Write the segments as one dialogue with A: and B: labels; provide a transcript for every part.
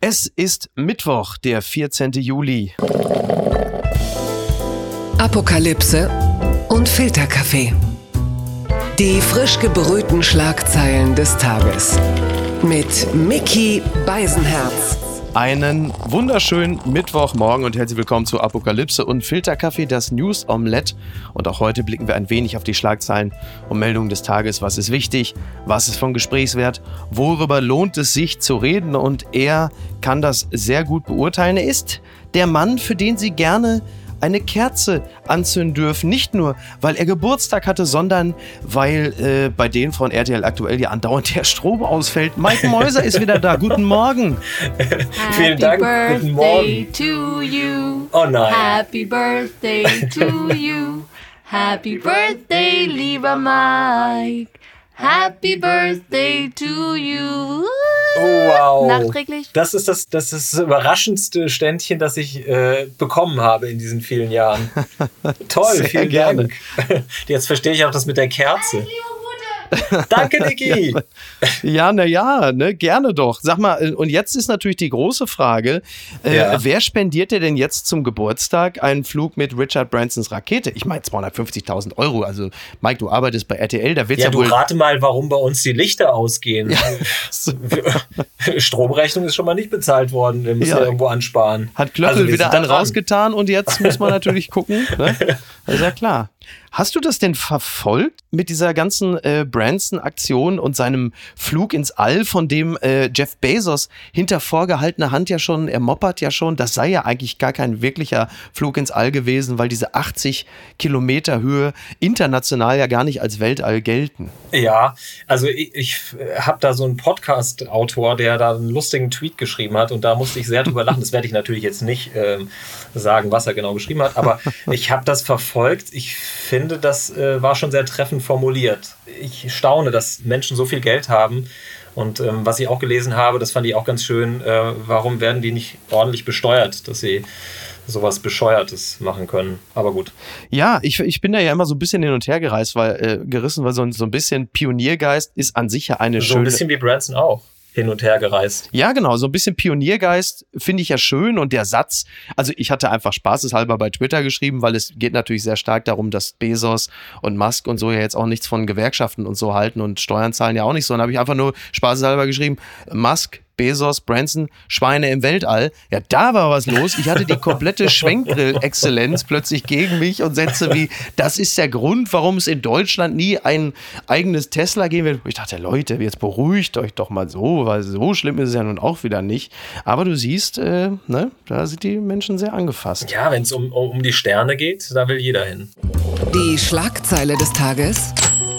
A: Es ist Mittwoch, der 14. Juli.
B: Apokalypse und Filterkaffee. Die frisch gebrühten Schlagzeilen des Tages. Mit Micky Beisenherz.
A: Einen wunderschönen Mittwochmorgen und herzlich willkommen zu Apokalypse und Filterkaffee, das News Omelette. Und auch heute blicken wir ein wenig auf die Schlagzeilen und Meldungen des Tages. Was ist wichtig? Was ist von Gesprächswert? Worüber lohnt es sich zu reden? Und er kann das sehr gut beurteilen. Er ist der Mann, für den Sie gerne eine Kerze anzünden dürfen. Nicht nur, weil er Geburtstag hatte, sondern weil bei denen von RTL aktuell ja andauernd der Strom ausfällt. Mike Mäuser ist wieder da. Guten Morgen.
C: Vielen Dank. Guten Morgen.
D: To you.
C: Oh nein.
D: Happy Birthday to you. Happy Birthday, lieber Mike. Happy Birthday to you.
C: Oh, wow.
D: Nachträglich.
C: Das ist das überraschendste Ständchen, das ich bekommen habe in diesen vielen Jahren. Toll,
A: Sehr
C: vielen
A: gerne.
C: Dank. Jetzt verstehe ich auch das mit der Kerze. Danke, Niki.
A: Ja, ne, gerne doch. Sag mal, und jetzt ist natürlich die große Frage, wer spendiert dir denn jetzt zum Geburtstag einen Flug mit Richard Bransons Rakete? Ich meine 250.000 €. Also, Mike, du arbeitest bei RTL, da wird's ja
C: Du
A: wohl...
C: rate mal, warum bei uns die Lichter ausgehen.
A: Ja.
C: Stromrechnung ist schon mal nicht bezahlt worden. Wir müssen ja irgendwo ansparen.
A: Hat Klöppel
C: wir
A: wieder
C: sind da
A: einen
C: dran.
A: rausgetan und jetzt muss man natürlich gucken. Ne? Das ist ja klar. Hast du das denn verfolgt mit dieser ganzen Branson-Aktion und seinem Flug ins All, von dem Jeff Bezos hinter vorgehaltener Hand ja schon, er moppert ja schon, das sei ja eigentlich gar kein wirklicher Flug ins All gewesen, weil diese 80 Kilometer Höhe international ja gar nicht als Weltall gelten.
C: Ja, also ich habe da so einen Podcast-Autor, der da einen lustigen Tweet geschrieben hat und da musste ich sehr drüber lachen. Das werde ich natürlich jetzt nicht sagen, was er genau geschrieben hat, aber ich habe das verfolgt. Ich finde, das war schon sehr treffend formuliert. Ich staune, dass Menschen so viel Geld haben. Und was ich auch gelesen habe, das fand ich auch ganz schön, warum werden die nicht ordentlich besteuert, dass sie sowas Bescheuertes machen können. Aber gut.
A: Ja, ich bin da ja immer so ein bisschen hin und her gerissen, weil so ein bisschen Pioniergeist ist an sich ja eine schöne...
C: So ein bisschen wie Branson auch. Hin und her gereist.
A: Ja, genau, so ein bisschen Pioniergeist finde ich ja schön und der Satz, also ich hatte einfach spaßeshalber bei Twitter geschrieben, weil es geht natürlich sehr stark darum, dass Bezos und Musk und so ja jetzt auch nichts von Gewerkschaften und so halten und Steuern zahlen ja auch nicht so. Und habe ich einfach nur spaßeshalber geschrieben, Musk, Bezos, Branson, Schweine im Weltall. Ja, da war was los. Ich hatte die komplette Schwenkgrill-Exzellenz plötzlich gegen mich und Sätze wie, das ist der Grund, warum es in Deutschland nie ein eigenes Tesla geben wird. Ich dachte, Leute, jetzt beruhigt euch doch mal so, weil so schlimm ist es ja nun auch wieder nicht. Aber du siehst, da sind die Menschen sehr angefasst.
C: Ja, wenn es um die Sterne geht, da will jeder hin.
B: Die Schlagzeile des Tages.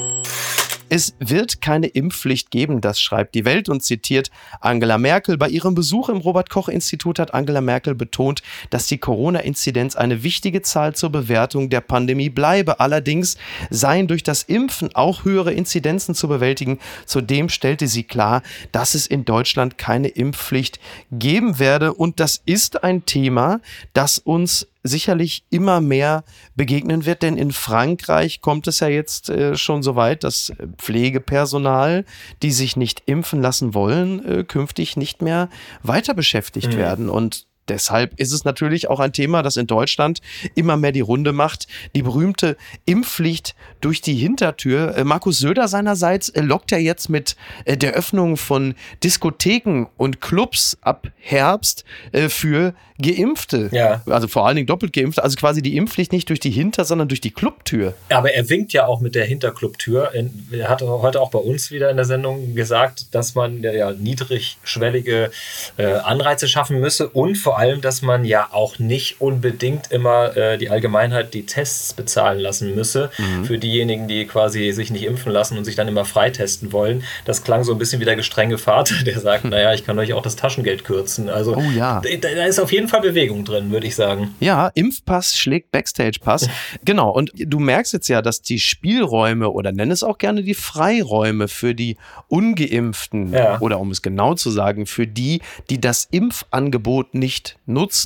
A: Es wird keine Impfpflicht geben, das schreibt die Welt und zitiert Angela Merkel. Bei ihrem Besuch im Robert-Koch-Institut hat Angela Merkel betont, dass die Corona-Inzidenz eine wichtige Zahl zur Bewertung der Pandemie bleibe. Allerdings seien durch das Impfen auch höhere Inzidenzen zu bewältigen. Zudem stellte sie klar, dass es in Deutschland keine Impfpflicht geben werde. Und das ist ein Thema, das uns sicherlich immer mehr begegnen wird, denn in Frankreich kommt es ja jetzt schon so weit, dass Pflegepersonal, die sich nicht impfen lassen wollen, künftig nicht mehr weiter beschäftigt werden. Und deshalb ist es natürlich auch ein Thema, das in Deutschland immer mehr die Runde macht. Die berühmte Impfpflicht durch die Hintertür. Markus Söder seinerseits lockt ja jetzt mit der Öffnung von Diskotheken und Clubs ab Herbst für Geimpfte.
C: Ja.
A: Also vor allen Dingen doppelt Geimpfte. Also quasi die Impfpflicht nicht durch die sondern durch die Clubtür.
C: Aber er winkt ja auch mit der Hinterclubtür. Er hat heute auch bei uns wieder in der Sendung gesagt, dass man ja niedrigschwellige Anreize schaffen müsse und vor allem, dass man ja auch nicht unbedingt immer die Allgemeinheit die Tests bezahlen lassen müsse für diejenigen, die quasi sich nicht impfen lassen und sich dann immer freitesten wollen. Das klang so ein bisschen wie der gestrenge Vater, der sagt, naja, ich kann euch auch das Taschengeld kürzen. Also da ist auf jeden Fall Bewegung drin, würde ich sagen.
A: Ja, Impfpass schlägt Backstage-Pass. Genau, und du merkst jetzt ja, dass die Spielräume oder nenn es auch gerne die Freiräume für die Ungeimpften oder um es genau zu sagen, für die, die das Impfangebot nicht nutzen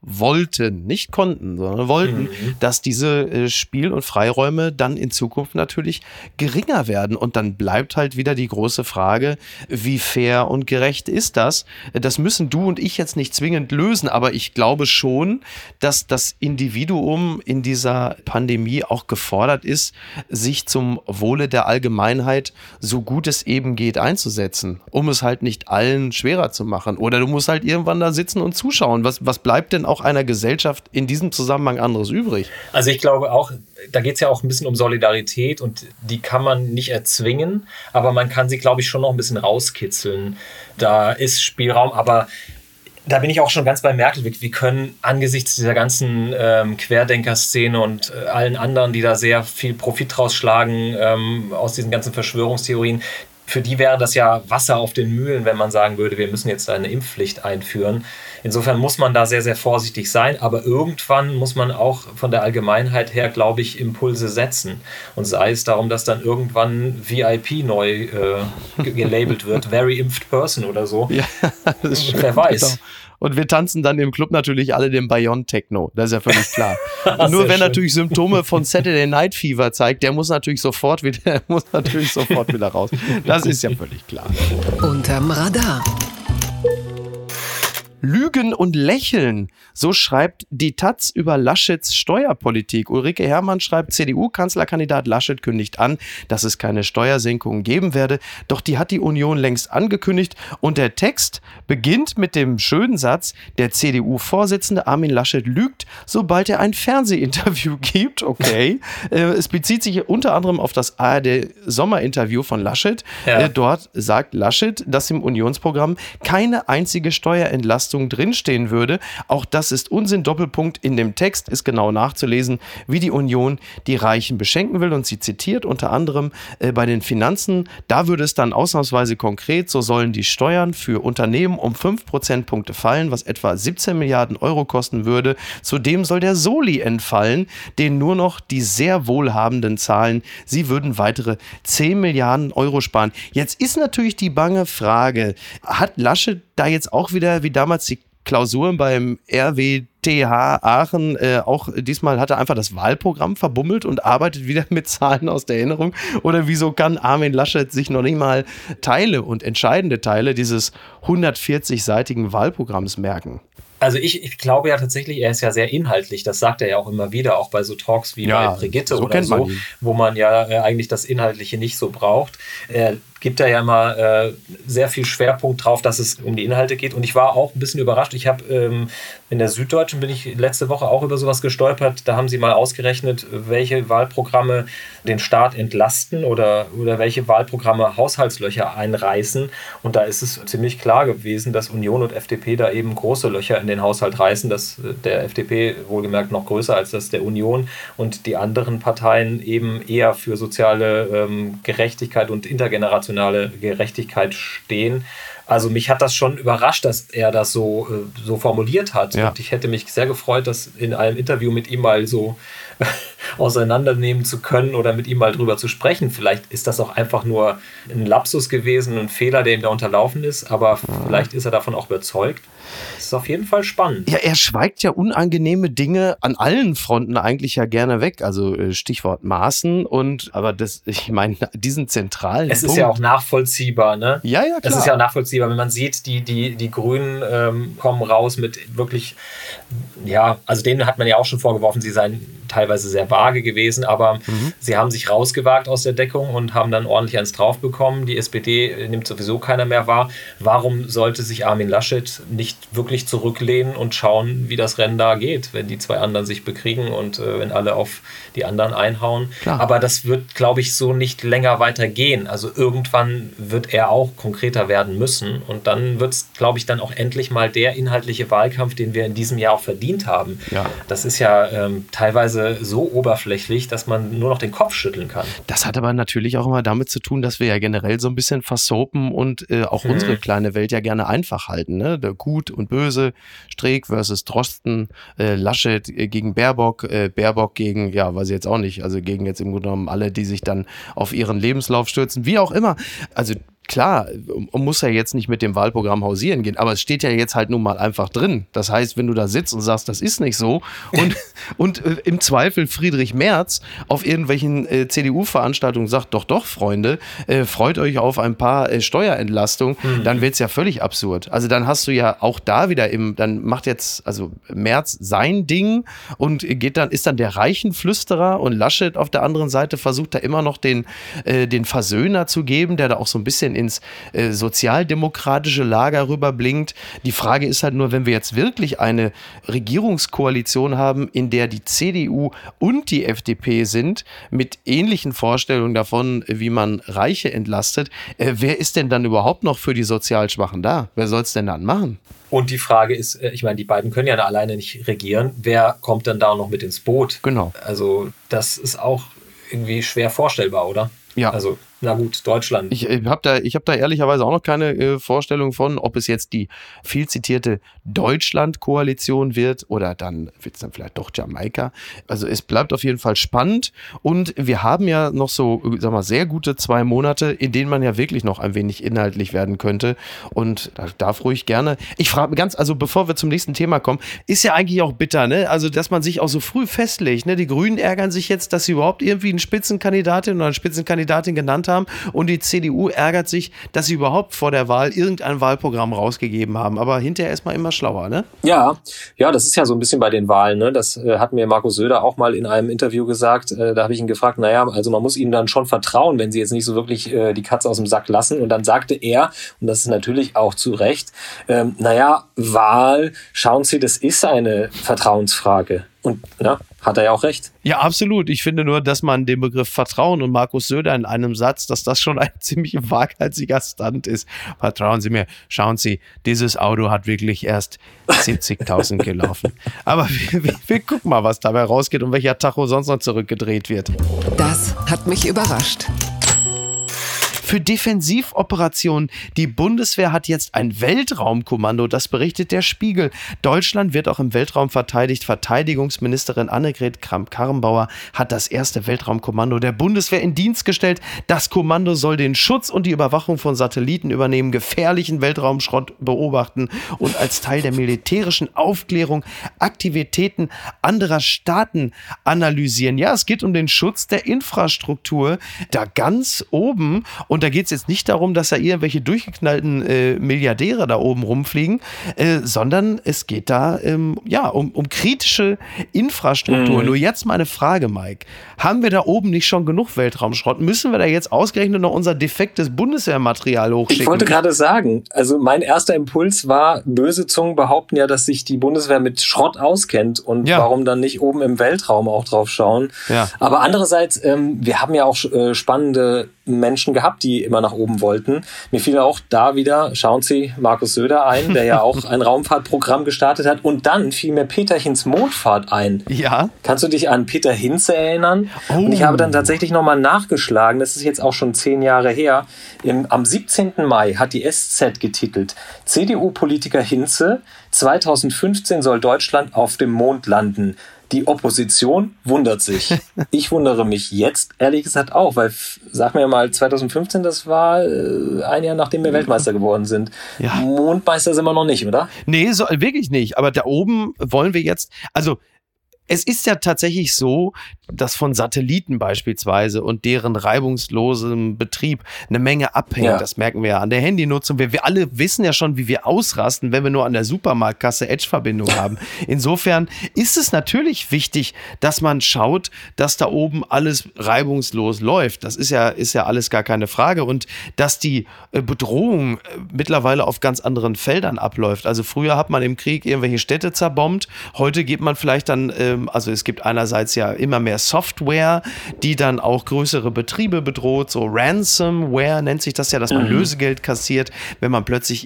A: wollten, nicht konnten, sondern wollten, dass diese Spiel- und Freiräume dann in Zukunft natürlich geringer werden. Und dann bleibt halt wieder die große Frage, wie fair und gerecht ist das? Das müssen du und ich jetzt nicht zwingend lösen, aber ich glaube schon, dass das Individuum in dieser Pandemie auch gefordert ist, sich zum Wohle der Allgemeinheit so gut es eben geht einzusetzen, um es halt nicht allen schwerer zu machen. Oder du musst halt irgendwann da sitzen und zuschauen. Was bleibt denn auch einer Gesellschaft in diesem Zusammenhang anderes übrig?
C: Also ich glaube auch, da geht es ja auch ein bisschen um Solidarität und die kann man nicht erzwingen, aber man kann sie, glaube ich, schon noch ein bisschen rauskitzeln. Da ist Spielraum, aber da bin ich auch schon ganz bei Merkel. Wir können angesichts dieser ganzen Querdenker-Szene und allen anderen, die da sehr viel Profit rausschlagen aus diesen ganzen Verschwörungstheorien, für die wäre das ja Wasser auf den Mühlen, wenn man sagen würde, wir müssen jetzt eine Impfpflicht einführen. Insofern muss man da sehr, sehr vorsichtig sein. Aber irgendwann muss man auch von der Allgemeinheit her, glaube ich, Impulse setzen. Und sei es darum, dass dann irgendwann VIP neu gelabelt wird, Very Impfed Person oder so.
A: Ja, das ist schön,
C: wer weiß.
A: Genau. Und wir tanzen dann im Club natürlich alle den Bayonne-Techno. Das ist ja völlig klar. Nur wer natürlich Symptome von Saturday Night Fever zeigt, der muss natürlich sofort wieder raus. Das ist ja völlig klar.
B: Unterm Radar.
A: Lügen und Lächeln, so schreibt die Taz über Laschets Steuerpolitik. Ulrike Herrmann schreibt, CDU-Kanzlerkandidat Laschet kündigt an, dass es keine Steuersenkungen geben werde. Doch die hat die Union längst angekündigt. Und der Text beginnt mit dem schönen Satz, der CDU-Vorsitzende Armin Laschet lügt, sobald er ein Fernsehinterview gibt. Okay. Es bezieht sich unter anderem auf das ARD-Sommerinterview von Laschet.
C: Ja.
A: Dort sagt Laschet, dass im Unionsprogramm keine einzige Steuerentlastung drinstehen würde. Auch das ist Unsinn. Doppelpunkt. In dem Text ist genau nachzulesen, wie die Union die Reichen beschenken will. Und sie zitiert unter anderem bei den Finanzen, da würde es dann ausnahmsweise konkret, so sollen die Steuern für Unternehmen um 5 Prozentpunkte fallen, was etwa 17 Milliarden Euro kosten würde. Zudem soll der Soli entfallen, den nur noch die sehr Wohlhabenden zahlen. Sie würden weitere 10 Milliarden Euro sparen. Jetzt ist natürlich die bange Frage, hat Laschet da jetzt auch wieder, wie damals die Klausuren beim RWTH Aachen, auch diesmal hat er einfach das Wahlprogramm verbummelt und arbeitet wieder mit Zahlen aus der Erinnerung? Oder wieso kann Armin Laschet sich noch nicht mal Teile und entscheidende Teile dieses 140-seitigen Wahlprogramms merken?
C: Also ich glaube ja tatsächlich, er ist ja sehr inhaltlich, das sagt er ja auch immer wieder, auch bei so Talks wie bei Brigitte
A: so
C: oder so, wo man ja eigentlich das Inhaltliche nicht so braucht. Er gibt da ja immer sehr viel Schwerpunkt drauf, dass es um die Inhalte geht. Und ich war auch ein bisschen überrascht. Ich habe in der Süddeutschen bin ich letzte Woche auch über sowas gestolpert. Da haben sie mal ausgerechnet, welche Wahlprogramme den Staat entlasten oder welche Wahlprogramme Haushaltslöcher einreißen. Und da ist es ziemlich klar gewesen, dass Union und FDP da eben große Löcher in den Haushalt reißen. Das der FDP wohlgemerkt noch größer als das der Union und die anderen Parteien eben eher für soziale Gerechtigkeit und intergenerationelle Gerechtigkeit stehen. Also mich hat das schon überrascht, dass er das so formuliert hat. Ja. Und ich hätte mich sehr gefreut, das in einem Interview mit ihm mal so auseinandernehmen zu können oder mit ihm mal drüber zu sprechen. Vielleicht ist das auch einfach nur ein Lapsus gewesen, ein Fehler, der ihm da unterlaufen ist, aber vielleicht ist er davon auch überzeugt. Das ist auf jeden Fall spannend.
A: Ja, er schweigt ja unangenehme Dinge an allen Fronten eigentlich ja gerne weg. Also Stichwort Maßen aber ich meine, diesen zentralen
C: Es ist ja auch nachvollziehbar, ne?
A: Ja, klar.
C: Es ist ja auch nachvollziehbar, wenn man sieht, die Grünen kommen raus mit wirklich, ja, also denen hat man ja auch schon vorgeworfen, sie seien teilweise sehr vage gewesen, aber sie haben sich rausgewagt aus der Deckung und haben dann ordentlich eins drauf bekommen. Die SPD nimmt sowieso keiner mehr wahr. Warum sollte sich Armin Laschet nicht wirklich zurücklehnen und schauen, wie das Rennen da geht, wenn die zwei anderen sich bekriegen und wenn alle auf die anderen einhauen? Klar. Aber das wird, glaube ich, so nicht länger weitergehen. Also irgendwann wird er auch konkreter werden müssen und dann wird es, glaube ich, dann auch endlich mal der inhaltliche Wahlkampf, den wir in diesem Jahr auch verdient haben. Ja. Das ist ja teilweise so oberflächlich, dass man nur noch den Kopf schütteln kann.
A: Das hat aber natürlich auch immer damit zu tun, dass wir ja generell so ein bisschen versoapen und auch unsere kleine Welt ja gerne einfach halten. Ne? Der Gut und Böse, Streeck versus Drosten, Laschet gegen Baerbock, Baerbock gegen, ja, weiß ich jetzt auch nicht, also gegen jetzt im Grunde genommen alle, die sich dann auf ihren Lebenslauf stürzen, wie auch immer. Also klar, man muss ja jetzt nicht mit dem Wahlprogramm hausieren gehen, aber es steht ja jetzt halt nun mal einfach drin. Das heißt, wenn du da sitzt und sagst, das ist nicht so und im Zweifel Friedrich Merz auf irgendwelchen CDU-Veranstaltungen sagt, doch, Freunde, freut euch auf ein paar Steuerentlastungen, dann wird es ja völlig absurd. Also dann hast du ja auch da wieder dann macht jetzt also Merz sein Ding und ist dann der Reichenflüsterer und Laschet auf der anderen Seite versucht da immer noch den Versöhner zu geben, der da auch so ein bisschen ins sozialdemokratische Lager rüberblinkt. Die Frage ist halt nur, wenn wir jetzt wirklich eine Regierungskoalition haben, in der die CDU und die FDP sind, mit ähnlichen Vorstellungen davon, wie man Reiche entlastet, wer ist denn dann überhaupt noch für die sozial Schwachen da? Wer soll es denn dann machen?
C: Und die Frage ist, ich meine, die beiden können ja alleine nicht regieren. Wer kommt dann da noch mit ins Boot?
A: Genau.
C: Also das ist auch irgendwie schwer vorstellbar, oder?
A: Ja.
C: Also, na gut, Deutschland.
A: Ich hab da ehrlicherweise auch noch keine Vorstellung von, ob es jetzt die viel zitierte Deutschland-Koalition wird oder dann wird es dann vielleicht doch Jamaika. Also es bleibt auf jeden Fall spannend und wir haben ja noch so, sag mal, sehr gute 2 Monate, in denen man ja wirklich noch ein wenig inhaltlich werden könnte und da darf ruhig gerne. Ich frage ganz, also bevor wir zum nächsten Thema kommen, ist ja eigentlich auch bitter, ne? Also dass man sich auch so früh festlegt, ne? Die Grünen ärgern sich jetzt, dass sie überhaupt irgendwie eine Spitzenkandidatin oder eine Spitzenkandidatin genannt haben und die CDU ärgert sich, dass sie überhaupt vor der Wahl irgendein Wahlprogramm rausgegeben haben, aber hinterher ist man immer schlauer, ne?
C: Ja, das ist ja so ein bisschen bei den Wahlen, ne? Das hat mir Markus Söder auch mal in einem Interview gesagt, da habe ich ihn gefragt, also man muss ihnen dann schon vertrauen, wenn sie jetzt nicht so wirklich die Katze aus dem Sack lassen und dann sagte er, und das ist natürlich auch zu Recht, Wahl, schauen Sie, das ist eine Vertrauensfrage. Und hat er ja auch recht.
A: Ja, absolut. Ich finde nur, dass man den Begriff Vertrauen und Markus Söder in einem Satz, dass das schon ein ziemlich waghalsiger Stunt ist. Vertrauen Sie mir, schauen Sie, dieses Auto hat wirklich erst 70.000 gelaufen. Aber wir gucken mal, was dabei rausgeht und welcher Tacho sonst noch zurückgedreht wird.
B: Das hat mich überrascht.
A: Für Defensivoperationen. Die Bundeswehr hat jetzt ein Weltraumkommando, das berichtet der Spiegel. Deutschland wird auch im Weltraum verteidigt. Verteidigungsministerin Annegret Kramp-Karrenbauer hat das erste Weltraumkommando der Bundeswehr in Dienst gestellt. Das Kommando soll den Schutz und die Überwachung von Satelliten übernehmen, gefährlichen Weltraumschrott beobachten und als Teil der militärischen Aufklärung Aktivitäten anderer Staaten analysieren. Ja, es geht um den Schutz der Infrastruktur da ganz oben. Und da geht es jetzt nicht darum, dass da irgendwelche durchgeknallten Milliardäre da oben rumfliegen, sondern es geht da um kritische Infrastruktur. Nur jetzt meine Frage, Mike. Haben wir da oben nicht schon genug Weltraumschrott? Müssen wir da jetzt ausgerechnet noch unser defektes Bundeswehrmaterial hochschicken?
C: Ich wollte gerade sagen, also mein erster Impuls war, böse Zungen behaupten ja, dass sich die Bundeswehr mit Schrott auskennt und warum dann nicht oben im Weltraum auch drauf schauen. Ja. Aber andererseits, wir haben ja auch spannende Menschen gehabt, die immer nach oben wollten. Mir fiel auch da wieder, schauen Sie, Markus Söder ein, der ja auch ein Raumfahrtprogramm gestartet hat. Und dann fiel mir Peter Hinz Mondfahrt ein. Ja. Kannst du dich an Peter Hinze erinnern? Oh. Und ich habe dann tatsächlich nochmal nachgeschlagen, das ist jetzt auch schon 10 Jahre her. Am 17. Mai hat die SZ getitelt, CDU-Politiker Hinze, 2015 soll Deutschland auf dem Mond landen. Die Opposition wundert sich. Ich wundere mich jetzt ehrlich gesagt auch, weil, sag mir mal, 2015, das war ein Jahr, nachdem wir Weltmeister geworden sind. Ja. Mondmeister sind wir noch nicht, oder?
A: Nee, wirklich nicht. Aber da oben wollen wir jetzt, also es ist ja tatsächlich so, dass von Satelliten beispielsweise und deren reibungslosem Betrieb eine Menge abhängt. Ja. Das merken wir ja an der Handynutzung. Wir alle wissen ja schon, wie wir ausrasten, wenn wir nur an der Supermarktkasse Edge-Verbindung haben. Insofern ist es natürlich wichtig, dass man schaut, dass da oben alles reibungslos läuft. Das ist ja alles gar keine Frage. Und dass die Bedrohung mittlerweile auf ganz anderen Feldern abläuft. Also früher hat man im Krieg irgendwelche Städte zerbombt. Heute geht man vielleicht dann, also es gibt einerseits ja immer mehr Software, die dann auch größere Betriebe bedroht, so Ransomware nennt sich das ja, dass man Lösegeld kassiert, wenn man plötzlich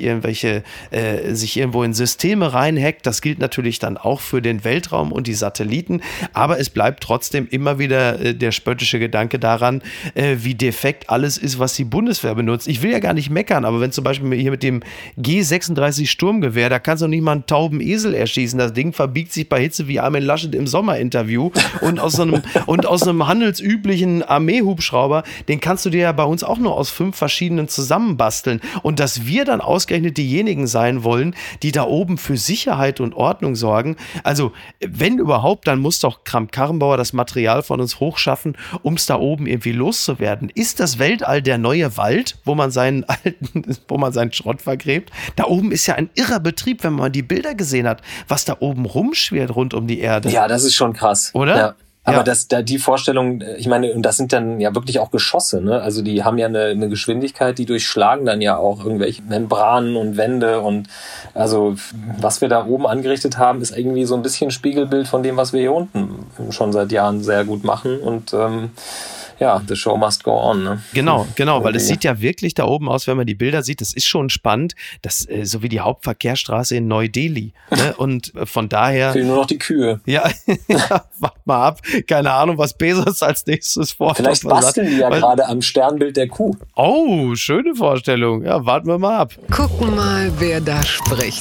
A: sich irgendwo in Systeme reinhackt. Das gilt natürlich dann auch für den Weltraum und die Satelliten, aber es bleibt trotzdem immer wieder der spöttische Gedanke daran, wie defekt alles ist, was die Bundeswehr benutzt. Ich will ja gar nicht meckern, aber wenn zum Beispiel hier mit dem G36 Sturmgewehr, da kannst du nicht mal einen tauben Esel erschießen. Das Ding verbiegt sich bei Hitze wie Armin Laschet im Sommerinterview und aus einem handelsüblichen Armeehubschrauber, den kannst du dir ja bei uns auch nur aus 5 verschiedenen zusammenbasteln. Und dass wir dann ausgerechnet diejenigen sein wollen, die da oben für Sicherheit und Ordnung sorgen. Also, wenn überhaupt, dann muss doch Kramp-Karrenbauer das Material von uns hochschaffen, um es da oben irgendwie loszuwerden. Ist das Weltall der neue Wald, wo man seinen Schrott vergräbt? Da oben ist ja ein irrer Betrieb, wenn man die Bilder gesehen hat, was da oben rumschwirrt rund um die Erde.
C: Ja, das ist schon krass.
A: Oder?
C: Ja. Aber die Vorstellung, ich meine, und das sind dann ja wirklich auch Geschosse, ne? Also die haben ja eine Geschwindigkeit, die durchschlagen dann ja auch irgendwelche Membranen und Wände und also was wir da oben angerichtet haben, ist irgendwie so ein bisschen Spiegelbild von dem, was wir hier unten schon seit Jahren sehr gut machen und ja, the show must go on. Ne?
A: Genau, weil es sieht ja wirklich da oben aus, wenn man die Bilder sieht, das ist schon spannend, das so wie die Hauptverkehrsstraße in Neu-Delhi. Ne? Und von daher...
C: Fehlen nur noch die Kühe.
A: Ja, wart mal ab. Keine Ahnung, was Bezos als nächstes vorhat.
C: Vielleicht basteln die ja gerade am Sternbild der Kuh.
A: Oh, schöne Vorstellung. Ja, warten wir mal ab.
B: Gucken mal, wer da spricht.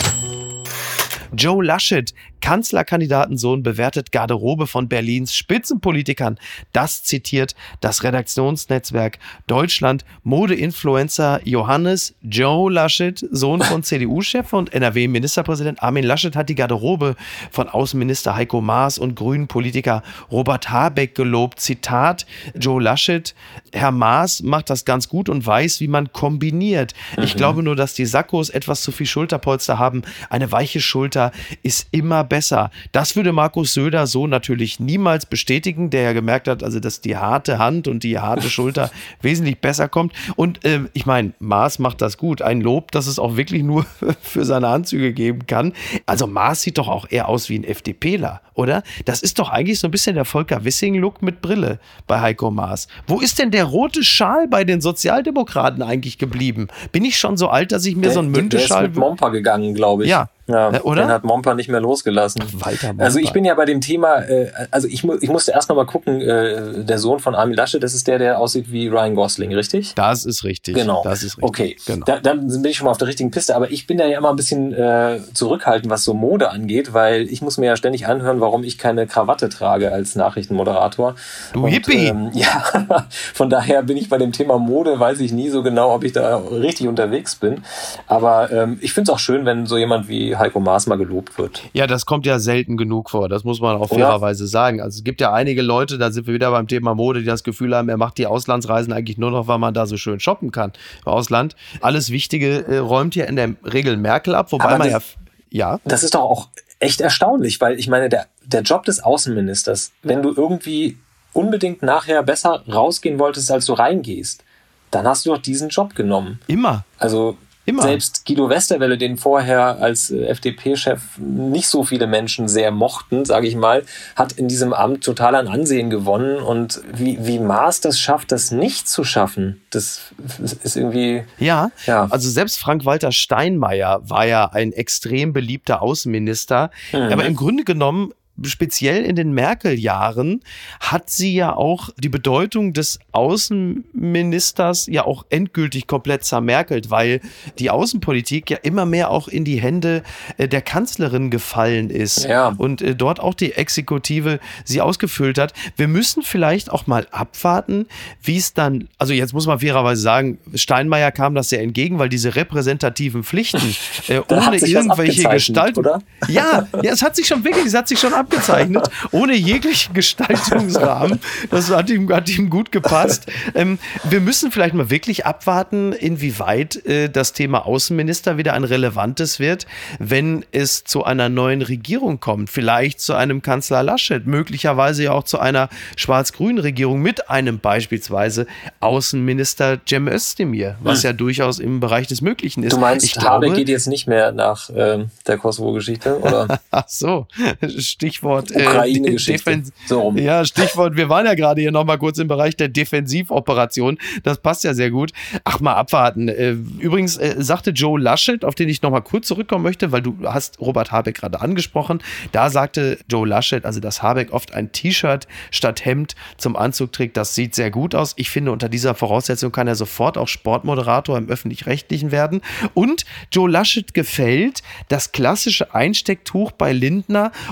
A: Joe Laschet, Kanzlerkandidatensohn, bewertet Garderobe von Berlins Spitzenpolitikern. Das zitiert das Redaktionsnetzwerk Deutschland. Modeinfluencer Johannes Joe Laschet, Sohn von CDU-Chef und NRW-Ministerpräsident Armin Laschet, hat die Garderobe von Außenminister Heiko Maas und Grünen-Politiker Robert Habeck gelobt. Zitat Joe Laschet: Herr Maas macht das ganz gut und weiß, wie man kombiniert. Ich glaube nur, dass die Sakkos etwas zu viel Schulterpolster haben. Eine weiche Schulter ist immer besser. Das würde Markus Söder so natürlich niemals bestätigen, der ja gemerkt hat, also dass die harte Hand und die harte Schulter wesentlich besser kommt. Und ich meine, Maas macht das gut. Ein Lob, das es auch wirklich nur für seine Anzüge geben kann. Also Maas sieht doch auch eher aus wie ein FDPler, oder? Das ist doch eigentlich so ein bisschen der Volker Wissing-Look mit Brille bei Heiko Maas. Wo ist denn der rote Schal bei den Sozialdemokraten eigentlich geblieben? Bin ich schon so alt, dass ich mir so einen Münteschal...
C: Der ist mit Momper gegangen, glaube ich.
A: Ja. Oder?
C: Den hat Momper nicht mehr losgelassen.
A: Walter Momper.
C: Also ich bin ja bei dem Thema, also ich musste erst noch mal gucken, der Sohn von Armin Laschet, das ist der aussieht wie Ryan Gosling, richtig?
A: Das ist richtig.
C: Genau.
A: Das ist richtig.
C: Okay,
A: genau.
C: Dann bin ich schon mal auf der richtigen Piste, aber ich bin da ja immer ein bisschen zurückhaltend, was so Mode angeht, weil ich muss mir ja ständig anhören, warum ich keine Krawatte trage als Nachrichtenmoderator.
A: Du Hippie!
C: Ja, von daher bin ich bei dem Thema Mode, weiß ich nie so genau, ob ich da richtig unterwegs bin. Aber ich finde es auch schön, wenn so jemand wie Heiko Maas mal gelobt wird.
A: Ja, das kommt ja selten genug vor, das muss man auch fairerweise sagen. Also es gibt ja einige Leute, da sind wir wieder beim Thema Mode, die das Gefühl haben, er macht die Auslandsreisen eigentlich nur noch, weil man da so schön shoppen kann im Ausland. Alles Wichtige räumt ja in der Regel Merkel ab, wobei man ja...
C: Das ist doch auch echt erstaunlich, weil ich meine, der Job des Außenministers, wenn du irgendwie unbedingt nachher besser rausgehen wolltest, als du reingehst, dann hast du doch diesen Job genommen.
A: Immer.
C: Also
A: immer.
C: Selbst Guido Westerwelle, den vorher als FDP-Chef nicht so viele Menschen sehr mochten, sage ich mal, hat in diesem Amt total an Ansehen gewonnen. Und wie Maas das schafft, das nicht zu schaffen, das ist irgendwie...
A: Ja, also selbst Frank-Walter Steinmeier war ja ein extrem beliebter Außenminister. Aber im Grunde genommen, speziell in den Merkel-Jahren, hat sie ja auch die Bedeutung des Außenministers ja auch endgültig komplett zermerkelt, weil die Außenpolitik ja immer mehr auch in die Hände der Kanzlerin gefallen ist und dort auch die Exekutive sie ausgefüllt hat. Wir müssen vielleicht auch mal abwarten, wie es dann, also jetzt muss man fairerweise sagen, Steinmeier kam das sehr entgegen, weil diese repräsentativen Pflichten ohne irgendwelche Gestaltung... Oder? Ja, es hat sich schon abgezeichnet, ohne jeglichen Gestaltungsrahmen. Das hat ihm gut gepasst. Wir müssen vielleicht mal wirklich abwarten, inwieweit das Thema Außenminister wieder ein relevantes wird, wenn es zu einer neuen Regierung kommt. Vielleicht zu einem Kanzler Laschet, möglicherweise ja auch zu einer schwarz-grünen Regierung mit einem beispielsweise Außenminister Cem Özdemir, was ja durchaus im Bereich des Möglichen ist.
C: Du meinst, Habeck geht jetzt nicht mehr nach der Kosovo-Geschichte, oder?
A: Ach so, Stichwort
C: Ukraine-Geschichte.
A: Ja, Stichwort, wir waren ja gerade hier nochmal kurz im Bereich der Defensivoperation. Das passt ja sehr gut. Ach, mal abwarten. Übrigens sagte Joe Laschet, auf den ich nochmal kurz zurückkommen möchte, weil du hast Robert Habeck gerade angesprochen. Da sagte Joe Laschet, also dass Habeck oft ein T-Shirt statt Hemd zum Anzug trägt, das sieht sehr gut aus. Ich finde, unter dieser Voraussetzung kann er sofort auch Sportmoderator im Öffentlich-Rechtlichen werden. Und Joe Laschet gefällt das klassische Einstecktuch bei Lindner und bei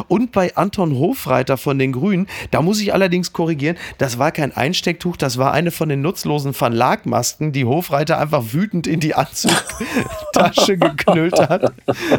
A: bei Anton Hofreiter von den Grünen. Da muss ich allerdings korrigieren, das war kein Einstecktuch, das war eine von den nutzlosen Van-Laak-Masken, die Hofreiter einfach wütend in die Anzugtasche geknüllt hat.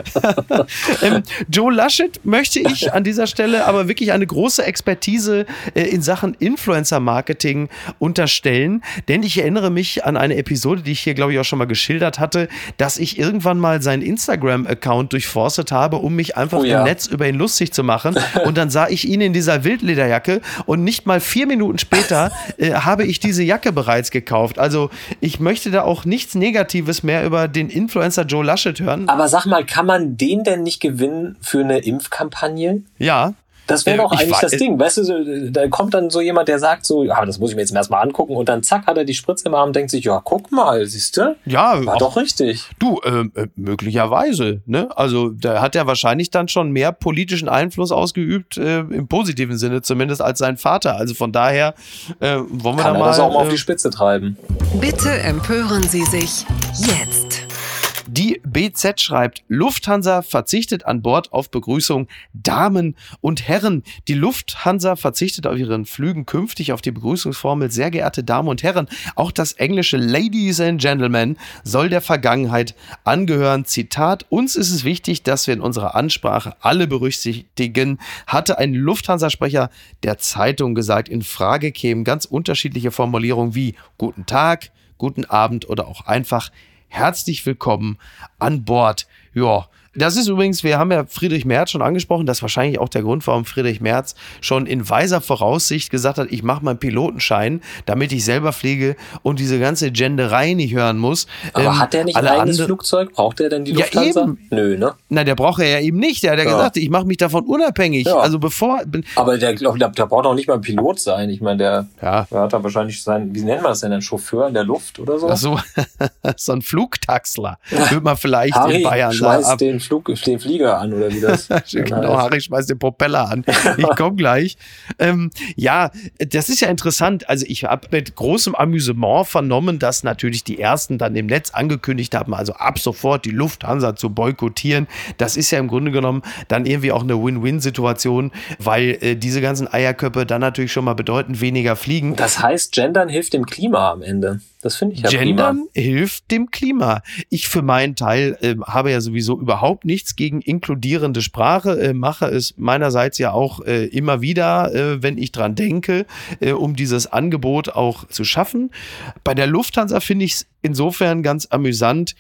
A: Joe Laschet möchte ich an dieser Stelle aber wirklich eine große Expertise in Sachen Influencer-Marketing unterstellen, denn ich erinnere mich an eine Episode, die ich hier, glaube ich, auch schon mal geschildert hatte, dass ich irgendwann mal seinen Instagram-Account durchforstet habe, um mich einfach im Netz über ihn lustig zu machen, und dann sah ich ihn in dieser Wildlederjacke und nicht mal 4 Minuten später habe ich diese Jacke bereits gekauft. Also ich möchte da auch nichts Negatives mehr über den Influencer Joe Laschet hören.
C: Aber sag mal, kann man den denn nicht gewinnen für eine Impfkampagne?
A: Ja.
C: Das wäre doch eigentlich das Ding. Weißt du, da kommt dann so jemand, der sagt so, ja, das muss ich mir jetzt erstmal angucken, und dann zack, hat er die Spritze im Arm und denkt sich, ja, guck mal, siehst du?
A: Ja.
C: War doch richtig.
A: Du, möglicherweise, ne? Also, da hat er wahrscheinlich dann schon mehr politischen Einfluss ausgeübt, im positiven Sinne zumindest, als sein Vater. Also von daher wollen wir
C: Kann
A: da
C: er
A: mal...
C: das auch mal auf die Spitze treiben.
B: Bitte empören Sie sich jetzt.
A: Die BZ schreibt, Lufthansa verzichtet an Bord auf Begrüßung Damen und Herren. Die Lufthansa verzichtet auf ihren Flügen künftig auf die Begrüßungsformel sehr geehrte Damen und Herren. Auch das englische Ladies and Gentlemen soll der Vergangenheit angehören. Zitat, uns ist es wichtig, dass wir in unserer Ansprache alle berücksichtigen, hatte ein Lufthansa-Sprecher der Zeitung gesagt. In Frage kämen ganz unterschiedliche Formulierungen wie guten Tag, guten Abend oder auch einfach herzlich willkommen an Bord. Ja, das ist übrigens, wir haben ja Friedrich Merz schon angesprochen, das ist wahrscheinlich auch der Grund, warum Friedrich Merz schon in weiser Voraussicht gesagt hat, ich mache meinen Pilotenschein, damit ich selber fliege und diese ganze Genderei nicht hören muss.
C: Aber hat der nicht ein eigenes Flugzeug? Braucht der denn die Lufthansa?
A: Ja, eben.
C: Nö, ne?
A: Na, der braucht er ja eben nicht. Der hat ja gesagt, ich mache mich davon unabhängig. Ja. Also bevor...
C: Aber der braucht auch nicht mal ein Pilot sein. Ich meine, der hat da wahrscheinlich sein, wie nennt man das denn, ein Chauffeur in der Luft oder so?
A: Ach so, so ein Flugtaxler, würde man vielleicht
C: Harry
A: in Bayern
C: sagen. Den Flieger an, oder wie das?
A: Genau, Harry schmeißt den Propeller an. Ich komme gleich. Ja, das ist ja interessant. Also ich habe mit großem Amüsement vernommen, dass natürlich die Ersten dann im Netz angekündigt haben, also ab sofort die Lufthansa zu boykottieren. Das ist ja im Grunde genommen dann irgendwie auch eine Win-Win-Situation, weil diese ganzen Eierköpfe dann natürlich schon mal bedeutend weniger fliegen.
C: Das heißt, Gendern hilft dem Klima am Ende. Das finde ich ja
A: Gendern hilft dem Klima. Ich für meinen Teil habe ja sowieso überhaupt nichts gegen inkludierende Sprache, mache es meinerseits ja auch immer wieder, wenn ich dran denke, um dieses Angebot auch zu schaffen. Bei der Lufthansa finde ich es insofern ganz amüsant,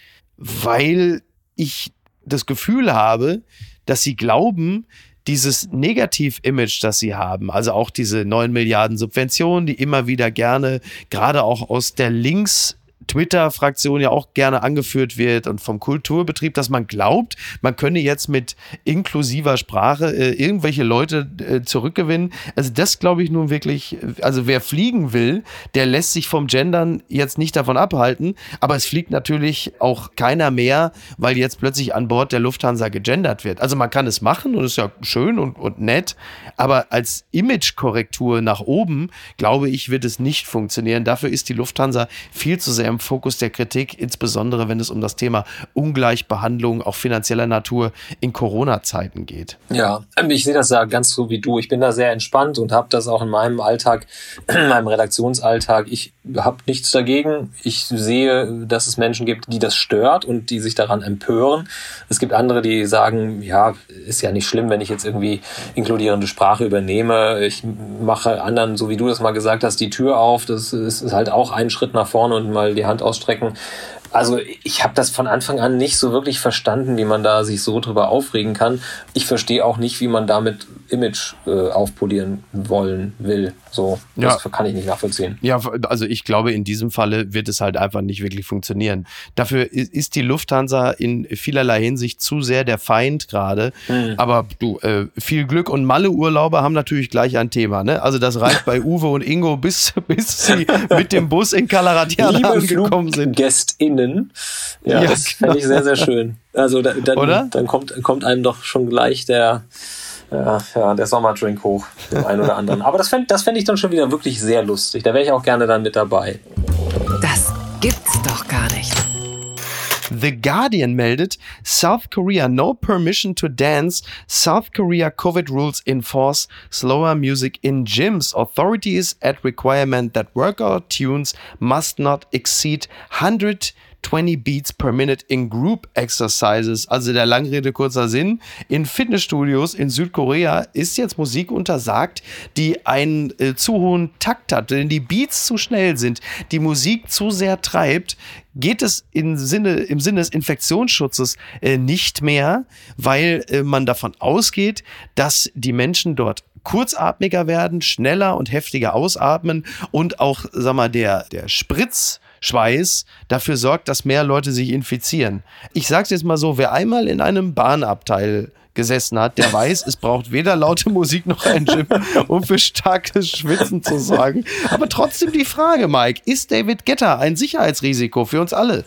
A: weil ich das Gefühl habe, dass sie glauben, dieses Negativ-Image, das sie haben, also auch diese 9 Milliarden Subventionen, die immer wieder gerne, gerade auch aus der Links-Twitter-Fraktion ja auch gerne angeführt wird und vom Kulturbetrieb, dass man glaubt, man könne jetzt mit inklusiver Sprache irgendwelche Leute zurückgewinnen. Also das glaube ich nun wirklich, also wer fliegen will, der lässt sich vom Gendern jetzt nicht davon abhalten, aber es fliegt natürlich auch keiner mehr, weil jetzt plötzlich an Bord der Lufthansa gegendert wird. Also man kann es machen und ist ja schön und nett, aber als Image-Korrektur nach oben, glaube ich, wird es nicht funktionieren. Dafür ist die Lufthansa viel zu sehr im Fokus der Kritik, insbesondere wenn es um das Thema Ungleichbehandlung, auch finanzieller Natur in Corona-Zeiten geht.
C: Ja, ich sehe das ja ganz so wie du. Ich bin da sehr entspannt und habe das auch in meinem Alltag, in meinem Redaktionsalltag. Ich habe nichts dagegen. Ich sehe, dass es Menschen gibt, die das stört und die sich daran empören. Es gibt andere, die sagen, ja, ist ja nicht schlimm, wenn ich jetzt irgendwie inkludierende Sprache übernehme. Ich mache anderen, so wie du das mal gesagt hast, die Tür auf. Das ist halt auch ein Schritt nach vorne und mal die Hand ausstrecken. Also ich habe das von Anfang an nicht so wirklich verstanden, wie man da sich so drüber aufregen kann. Ich verstehe auch nicht, wie man damit Image aufpolieren will. So, das kann ich nicht nachvollziehen.
A: Ja, also ich glaube, in diesem Falle wird es halt einfach nicht wirklich funktionieren. Dafür ist die Lufthansa in vielerlei Hinsicht zu sehr der Feind gerade. Aber du, viel Glück, und Malle-Urlauber haben natürlich gleich ein Thema, ne? Also das reicht bei Uwe und Ingo, bis sie mit dem Bus in Calaratiana angekommen sind.
C: GästInnen. Ja, das fände ich sehr, sehr schön. Also dann kommt einem doch schon gleich der Sommerdrink hoch, dem einen oder anderen. Aber das fänd ich dann schon wieder wirklich sehr lustig. Da wäre ich auch gerne dann mit dabei.
B: Das gibt's doch gar nicht.
A: The Guardian meldet, South Korea, no permission to dance. South Korea COVID rules enforce slower music in gyms. Authorities add requirement that workout tunes must not exceed 120 beats per minute in group exercises. Also der Langrede kurzer Sinn. In Fitnessstudios in Südkorea ist jetzt Musik untersagt, die einen zu hohen Takt hat, denn die Beats zu schnell sind, die Musik zu sehr treibt, geht es im Sinne des Infektionsschutzes nicht mehr, weil man davon ausgeht, dass die Menschen dort kurzatmiger werden, schneller und heftiger ausatmen und auch, der Spritzschweiß dafür sorgt, dass mehr Leute sich infizieren. Ich sag's jetzt mal so, wer einmal in einem Bahnabteil gesessen hat, der weiß, es braucht weder laute Musik noch ein Gym, um für starkes Schwitzen zu sorgen. Aber trotzdem die Frage, Mike, ist David Guetta ein Sicherheitsrisiko für uns alle?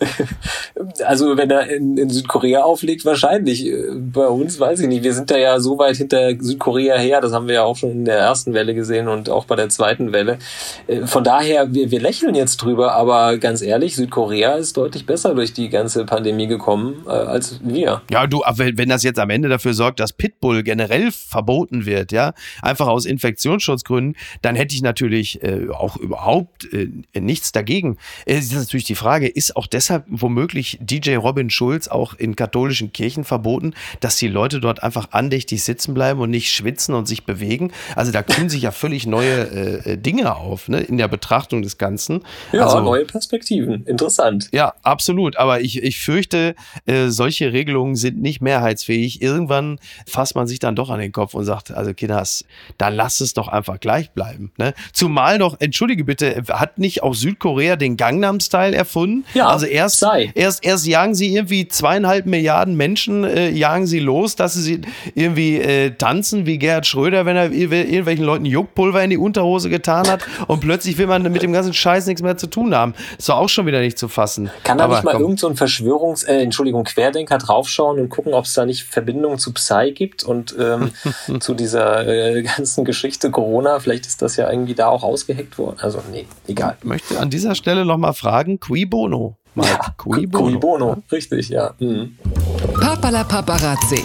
C: Also wenn er in Südkorea auflegt, wahrscheinlich. Bei uns weiß ich nicht. Wir sind da ja so weit hinter Südkorea her, das haben wir ja auch schon in der ersten Welle gesehen und auch bei der zweiten Welle. Von daher, wir lächeln jetzt drüber, aber ganz ehrlich, Südkorea ist deutlich besser durch die ganze Pandemie gekommen als wir.
A: Ja, aber wenn das jetzt am Ende dafür sorgt, dass Pitbull generell verboten wird, ja, einfach aus Infektionsschutzgründen, dann hätte ich natürlich auch überhaupt nichts dagegen. Es ist natürlich die Frage, ist auch deshalb womöglich DJ Robin Schulz auch in katholischen Kirchen verboten, dass die Leute dort einfach andächtig sitzen bleiben und nicht schwitzen und sich bewegen? Also da tun sich ja völlig neue Dinge auf, ne, in der Betrachtung des Ganzen.
C: Ja,
A: also,
C: neue Perspektiven. Interessant.
A: Ja, absolut. Aber ich fürchte, solche Regelungen sind nicht mehrheitsfähig. Irgendwann fasst man sich dann doch an den Kopf und sagt, also Kinders, dann lasst es doch einfach gleich bleiben. Ne? Zumal doch, entschuldige bitte, hat nicht auch Südkorea den Gangnam-Style erfunden?
C: Ja,
A: also erst jagen sie irgendwie 2,5 Milliarden Menschen, jagen sie los, dass sie irgendwie tanzen wie Gerhard Schröder, wenn er irgendwelchen Leuten Juckpulver in die Unterhose getan hat und plötzlich will man mit dem ganzen Scheiß nichts mehr zu tun haben. Ist doch auch schon wieder nicht zu fassen.
C: Kann da nicht mal irgend so ein Querdenker draufschauen und gucken, ob es da nicht Verbindungen zu Psy gibt und zu dieser ganzen Geschichte Corona, vielleicht ist das ja irgendwie da auch ausgeheckt worden. Also nee, egal.
A: Ich möchte an dieser Stelle nochmal fragen, Cui Bono? Mike,
C: ja, Cui Bono, richtig, ja. Mhm.
B: Papala Paparazzi.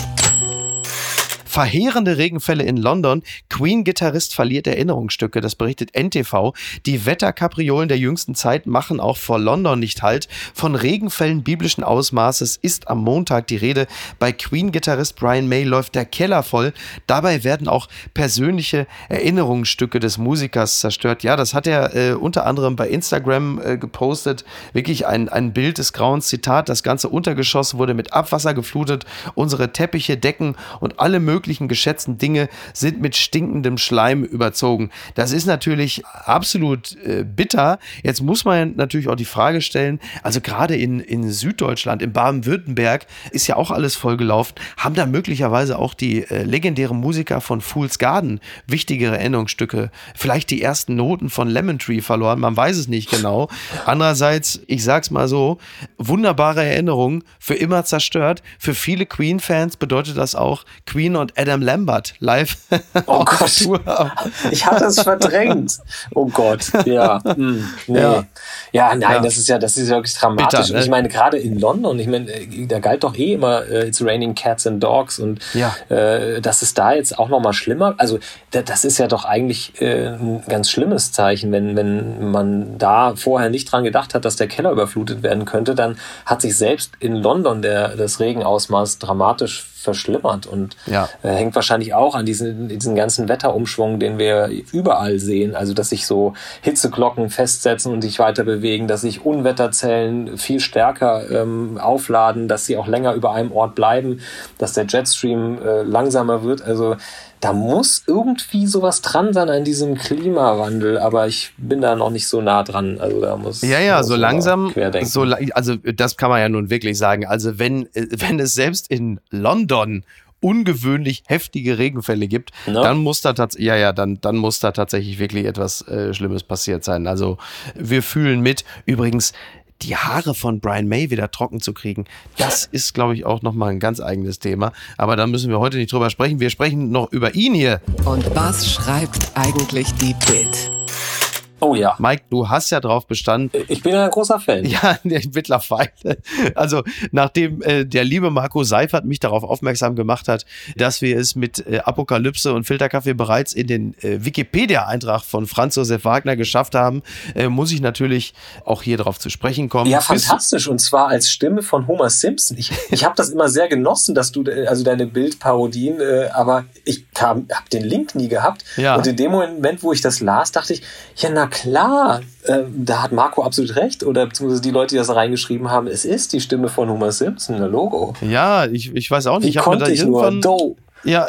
A: Verheerende Regenfälle in London. Queen-Gitarrist verliert Erinnerungsstücke, das berichtet NTV. Die Wetterkapriolen der jüngsten Zeit machen auch vor London nicht Halt. Von Regenfällen biblischen Ausmaßes ist am Montag die Rede. Bei Queen-Gitarrist Brian May läuft der Keller voll. Dabei werden auch persönliche Erinnerungsstücke des Musikers zerstört. Ja, das hat er unter anderem bei Instagram gepostet. Wirklich ein Bild des Grauens. Zitat, das ganze Untergeschoss wurde mit Abwasser geflutet. Unsere Teppiche, Decken und alle möglichen geschätzten Dinge sind mit stinkendem Schleim überzogen. Das ist natürlich absolut bitter. Jetzt muss man natürlich auch die Frage stellen, also gerade in Süddeutschland, in Baden-Württemberg ist ja auch alles vollgelaufen. Haben da möglicherweise auch die legendären Musiker von Fool's Garden wichtigere Erinnerungsstücke, vielleicht die ersten Noten von Lemon Tree verloren? Man weiß es nicht genau. Andererseits, ich sag's mal so, wunderbare Erinnerungen, für immer zerstört. Für viele Queen-Fans bedeutet das auch Queen und Adam Lambert live.
C: Oh Gott, ich hatte es verdrängt. Oh Gott, ja. Nee. Ja, nein, das ist wirklich dramatisch. Bitter, ne? Ich meine, gerade in London, da galt doch immer It's Raining Cats and Dogs und das ist da jetzt auch nochmal schlimmer. Also das ist ja doch eigentlich ein ganz schlimmes Zeichen, wenn man da vorher nicht dran gedacht hat, dass der Keller überflutet werden könnte, dann hat sich selbst in London das Regenausmaß dramatisch verschlimmert und hängt wahrscheinlich auch an diesen ganzen Wetterumschwung, den wir überall sehen. Also, dass sich so Hitzeglocken festsetzen und sich weiter bewegen, dass sich Unwetterzellen viel stärker aufladen, dass sie auch länger über einem Ort bleiben, dass der Jetstream langsamer wird. Also, da muss irgendwie sowas dran sein an diesem Klimawandel, aber ich bin da noch nicht so nah dran. Also da muss
A: so langsam, also das kann man ja nun wirklich sagen. Also wenn es selbst in London ungewöhnlich heftige Regenfälle gibt, dann muss da dann muss da tatsächlich wirklich etwas Schlimmes passiert sein. Also wir fühlen mit. Übrigens, die Haare von Brian May wieder trocken zu kriegen, das ist, glaube ich, auch nochmal ein ganz eigenes Thema. Aber da müssen wir heute nicht drüber sprechen. Wir sprechen noch über ihn hier.
B: Und was schreibt eigentlich die Bild?
C: Oh ja.
A: Mike, du hast ja drauf bestanden.
C: Ich bin ein großer Fan.
A: Ja, mittlerweile. Also nachdem der liebe Marco Seifert mich darauf aufmerksam gemacht hat, dass wir es mit Apokalypse und Filterkaffee bereits in den Wikipedia-Eintrag von Franz Josef Wagner geschafft haben, muss ich natürlich auch hier drauf zu sprechen kommen.
C: Ja, fantastisch. Und zwar als Stimme von Homer Simpson. Ich habe das immer sehr genossen, dass du, also deine Bildparodien, aber ich habe den Link nie gehabt.
A: Ja.
C: Und in dem Moment, wo ich das las, dachte ich, ja, na klar, da hat Marco absolut recht, oder beziehungsweise die Leute, die das reingeschrieben haben, es ist die Stimme von Homer Simpson, ein Logo.
A: Ja, ich weiß auch nicht.
C: Ich konnte ich irgendwann
A: nur. Ja,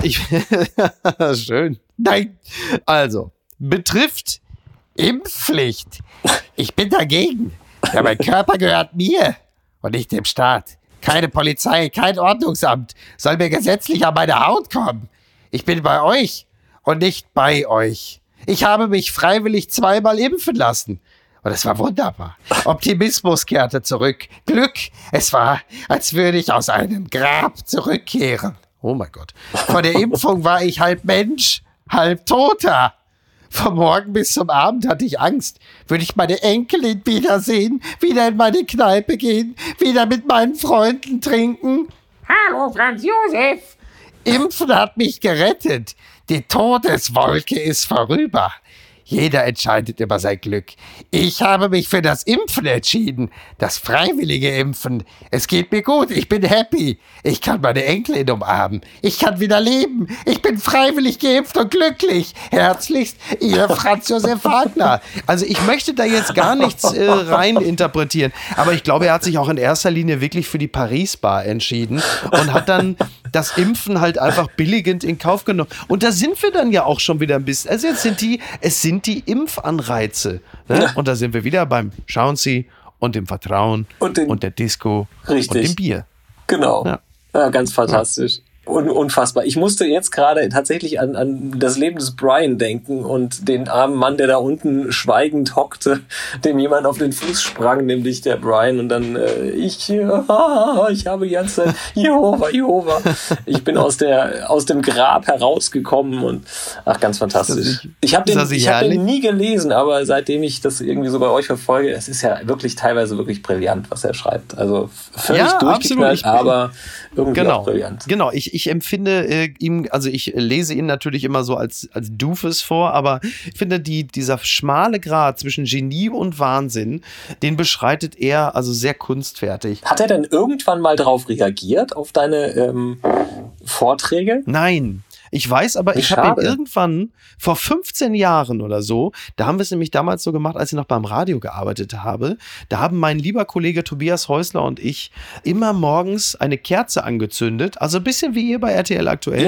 A: schön. Nein. Also, betrifft Impfpflicht. Ich bin dagegen. Ja, mein Körper gehört mir und nicht dem Staat. Keine Polizei, kein Ordnungsamt soll mir gesetzlich an meine Haut kommen. Ich bin bei euch und nicht bei euch. Ich habe mich freiwillig 2-mal impfen lassen. Und es war wunderbar. Optimismus kehrte zurück. Glück. Es war, als würde ich aus einem Grab zurückkehren. Oh mein Gott. Vor der Impfung war ich halb Mensch, halb Toter. Vom Morgen bis zum Abend hatte ich Angst. Würde ich meine Enkelin wiedersehen, wieder in meine Kneipe gehen, wieder mit meinen Freunden trinken? Hallo, Franz Josef. Impfen hat mich gerettet. Die Todeswolke ist vorüber. Jeder entscheidet über sein Glück. Ich habe mich für das Impfen entschieden. Das freiwillige Impfen. Es geht mir gut. Ich bin happy. Ich kann meine Enkelin umarmen. Ich kann wieder leben. Ich bin freiwillig geimpft und glücklich. Herzlichst, Ihr Franz Josef Wagner. Also ich möchte da jetzt gar nichts rein interpretieren. Aber ich glaube, er hat sich auch in erster Linie wirklich für die Paris-Bar entschieden und hat dann das Impfen halt einfach billigend in Kauf genommen. Und da sind wir dann ja auch schon wieder ein bisschen. Also jetzt sind die Impfanreize. Ne? Ja. Und da sind wir wieder beim Schauen Sie und dem Vertrauen und der Disco und dem Bier.
C: Genau. Ja, ganz fantastisch. Unfassbar. Ich musste jetzt gerade tatsächlich an das Leben des Brian denken und den armen Mann, der da unten schweigend hockte, dem jemand auf den Fuß sprang, nämlich der Brian. Und dann ich habe die ganze Zeit Jehova. Ich bin aus dem Grab herausgekommen und ganz fantastisch. Ich habe den nie gelesen, aber seitdem ich das irgendwie so bei euch verfolge, es ist ja wirklich teilweise wirklich brillant, was er schreibt. Also völlig durchgeknallt, aber irgendwie auch brillant.
A: Genau, ich empfinde ihm, also ich lese ihn natürlich immer so als Doofus vor, aber ich finde, dieser schmale Grat zwischen Genie und Wahnsinn, den beschreitet er also sehr kunstfertig.
C: Hat er denn irgendwann mal darauf reagiert, auf deine Vorträge?
A: Nein. Ich weiß, aber ich habe ihn irgendwann vor 15 Jahren oder so, da haben wir es nämlich damals so gemacht, als ich noch beim Radio gearbeitet habe, da haben mein lieber Kollege Tobias Häusler und ich immer morgens eine Kerze angezündet, also ein bisschen wie ihr bei RTL aktuell,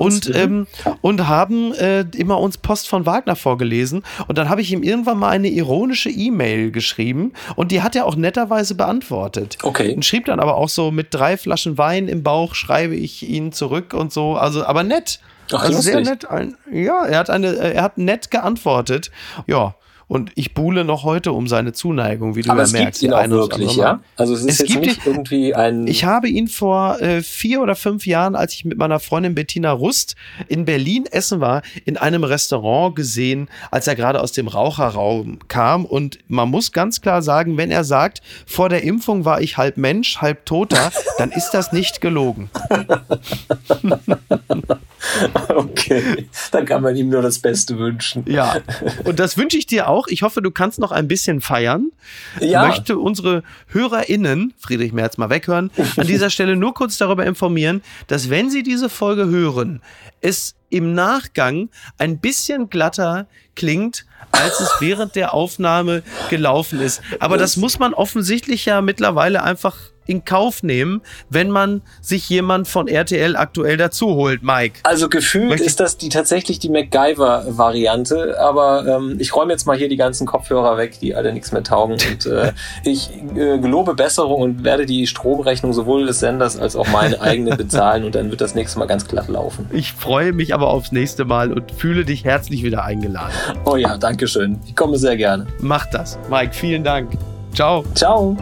A: und haben immer uns Post von Wagner vorgelesen und dann habe ich ihm irgendwann mal eine ironische E-Mail geschrieben und die hat er auch netterweise beantwortet.
C: Okay.
A: Und schrieb dann aber auch so, mit 3 Flaschen Wein im Bauch schreibe ich ihn zurück und so, also aber nett.
C: Ach,
A: also sehr nett. Er hat nett geantwortet. Ja. Und ich buhle noch heute um seine Zuneigung, wie du ja merkst.
C: Aber es gibt ihn auch wirklich, ja? Also es ist jetzt nicht irgendwie ein...
A: Ich habe ihn vor 4 oder 5 Jahren, als ich mit meiner Freundin Bettina Rust in Berlin essen war, in einem Restaurant gesehen, als er gerade aus dem Raucherraum kam. Und man muss ganz klar sagen, wenn er sagt, vor der Impfung war ich halb Mensch, halb Toter, dann ist das nicht gelogen.
C: Okay, dann kann man ihm nur das Beste wünschen.
A: Ja, und das wünsche ich dir auch. Ich hoffe, du kannst noch ein bisschen feiern.
C: Ja.
A: Ich möchte unsere HörerInnen, Friedrich Merz mal weghören, an dieser Stelle nur kurz darüber informieren, dass wenn sie diese Folge hören, es im Nachgang ein bisschen glatter klingt, als es während der Aufnahme gelaufen ist. Aber das muss man offensichtlich ja mittlerweile einfach in Kauf nehmen, wenn man sich jemand von RTL aktuell dazu holt, Mike.
C: Also gefühlt ist das tatsächlich die MacGyver-Variante, aber ich räume jetzt mal hier die ganzen Kopfhörer weg, die alle nichts mehr taugen und ich gelobe Besserung und werde die Stromrechnung sowohl des Senders als auch meine eigene bezahlen und dann wird das nächste Mal ganz glatt laufen.
A: Ich freue mich aber aufs nächste Mal und fühle dich herzlich wieder eingeladen.
C: Oh ja, danke schön. Ich komme sehr gerne.
A: Mach das. Mike, vielen Dank. Ciao.
C: Ciao.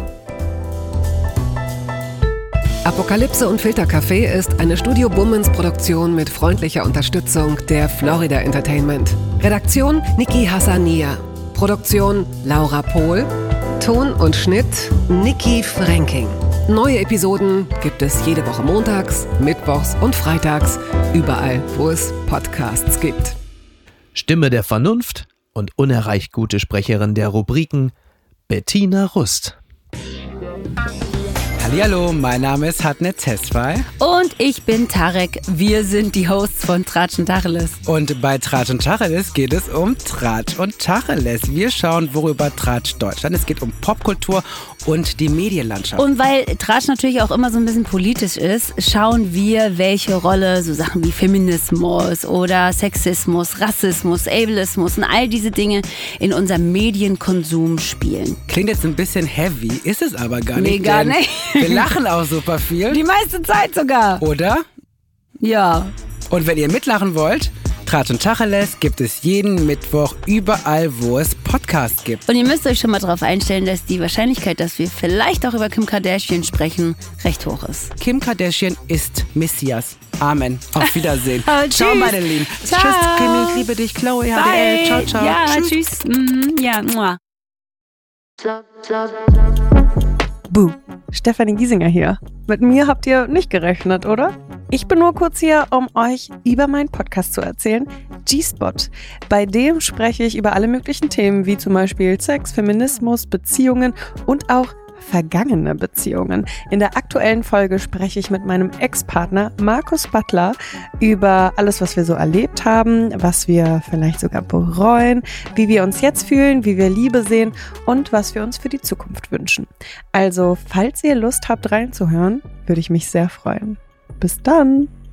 B: Apokalypse und Filterkaffee ist eine Studio Bummens Produktion mit freundlicher Unterstützung der Florida Entertainment. Redaktion Niki Hassania. Produktion Laura Pohl. Ton und Schnitt Niki Fränking. Neue Episoden gibt es jede Woche montags, mittwochs und freitags, überall, wo es Podcasts gibt.
A: Stimme der Vernunft und unerreicht gute Sprecherin der Rubriken Bettina Rust.
E: Hallihallo, mein Name ist Hatne Tesfay.
D: Und ich bin Tarek. Wir sind die Hosts von Tratsch und Tacheles.
E: Und bei Tratsch und Tacheles geht es um Tratsch und Tacheles. Wir schauen, worüber Tratsch Deutschland. Es geht um Popkultur und die Medienlandschaft.
D: Und weil Tratsch natürlich auch immer so ein bisschen politisch ist, schauen wir, welche Rolle so Sachen wie Feminismus oder Sexismus, Rassismus, Ableismus und all diese Dinge in unserem Medienkonsum spielen.
E: Klingt jetzt ein bisschen heavy, ist es aber gar nicht.
D: Nee, gar nicht.
E: Wir lachen auch super viel.
D: Die meiste Zeit sogar.
E: Oder?
D: Ja.
E: Und wenn ihr mitlachen wollt, Tratsch und Tacheles gibt es jeden Mittwoch überall, wo es Podcasts gibt.
D: Und ihr müsst euch schon mal darauf einstellen, dass die Wahrscheinlichkeit, dass wir vielleicht auch über Kim Kardashian sprechen, recht hoch ist.
E: Kim Kardashian ist Messias. Amen. Auf Wiedersehen. Ciao,
D: tschüss.
E: meine Lieben.
D: Ciao.
E: Tschüss, Kimi. Ich liebe dich. Chloe, HDL.
D: Bye.
E: Ciao, ciao.
D: Ja, tschüss. Ja, mua.
F: Buh, Stefanie Giesinger hier. Mit mir habt ihr nicht gerechnet, oder? Ich bin nur kurz hier, um euch über meinen Podcast zu erzählen, G-Spot. Bei dem spreche ich über alle möglichen Themen, wie zum Beispiel Sex, Feminismus, Beziehungen und auch vergangene Beziehungen. In der aktuellen Folge spreche ich mit meinem Ex-Partner Markus Butler über alles, was wir so erlebt haben, was wir vielleicht sogar bereuen, wie wir uns jetzt fühlen, wie wir Liebe sehen und was wir uns für die Zukunft wünschen. Also, falls ihr Lust habt reinzuhören, würde ich mich sehr freuen. Bis dann!